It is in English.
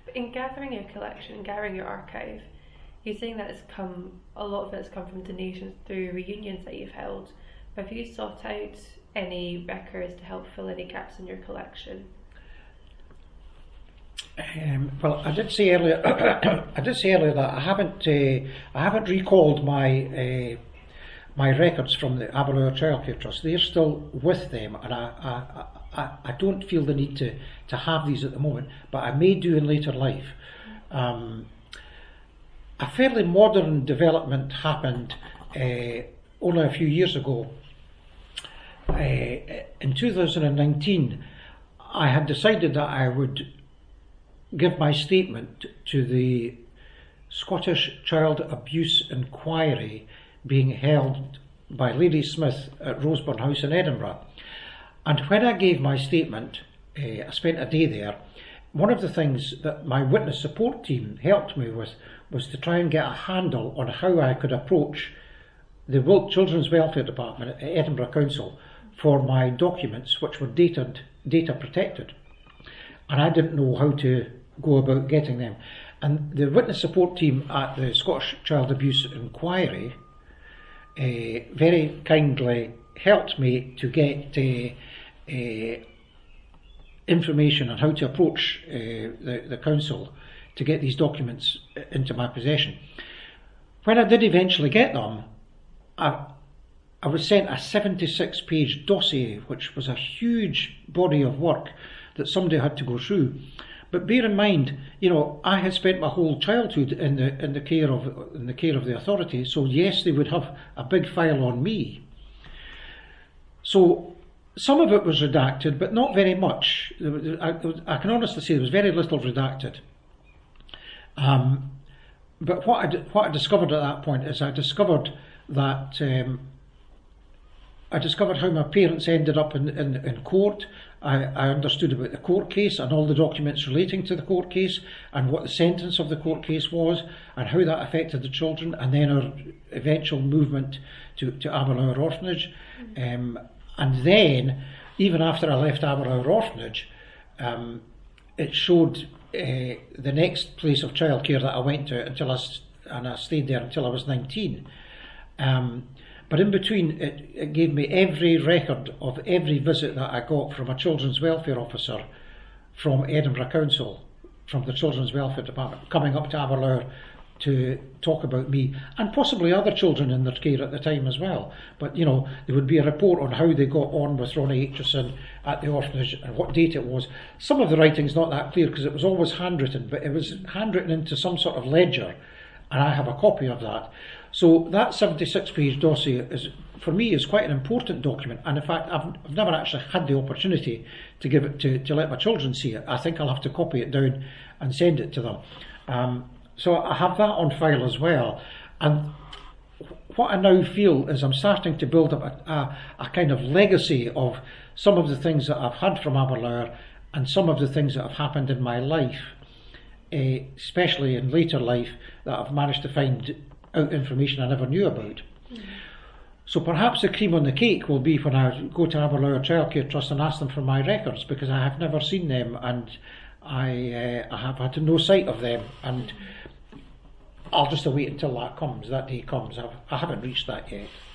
In gathering your collection and gathering your archive, you're saying that a lot of it has come from donations through reunions that you've held. Have you sought out any records to help fill any gaps in your collection? Well, I did say earlier. I did say earlier that I haven't recalled my my records from the Aberlour Childcare Trust. They're still with them, and I don't feel the need to have these at the moment, but I may do in later life. A fairly modern development happened only a few years ago. In 2019, I had decided that I would give my statement to the Scottish Child Abuse Inquiry being held by Lady Smith at Roseburn House in Edinburgh. And when I gave my statement, I spent a day there. One of the things that my witness support team helped me with was to try and get a handle on how I could approach the Children's Welfare Department at Edinburgh Council for my documents, which were data protected. And I didn't know how to go about getting them. And the witness support team at the Scottish Child Abuse Inquiry very kindly helped me to get information on how to approach the council to get these documents into my possession. When I did eventually get them, I was sent a 76-page dossier, which was a huge body of work that somebody had to go through. But bear in mind, I had spent my whole childhood in the care of the authority. So yes, they would have a big file on me. So some of it was redacted, but not very much. I can honestly say there was very little redacted. But what I discovered at that point is I discovered that I discovered how my parents ended up in court. I understood about the court case and all the documents relating to the court case and what the sentence of the court case was and how that affected the children, and then our eventual movement to Aberlour Orphanage. And then, even after I left Aberlour Orphanage, it showed the next place of childcare that I went to and I stayed there until I was 19. But in between, it gave me every record of every visit that I got from a children's welfare officer from Edinburgh Council, from the Children's Welfare Department, coming up to Aberlour to talk about me and possibly other children in their care at the time as well. But there would be a report on how they got on with Ronnie Aitchison at the orphanage and what date it was. Some of the writing's not that clear because it was always handwritten, but it was handwritten into some sort of ledger, and I have a copy of that. So that 76-page dossier for me is quite an important document, and in fact I've never actually had the opportunity to give it to let my children see it. I think I'll have to copy it down and send it to them. So I have that on file as well, and what I now feel is I'm starting to build up a kind of legacy of some of the things that I've had from Aberlour and some of the things that have happened in my life, especially in later life, that I've managed to find out information I never knew about. So perhaps the cream on the cake will be when I go to Aberlour Childcare Trust and ask them for my records, because I have never seen them and I have had no sight of them, and I'll just wait until that day comes. I haven't reached that yet.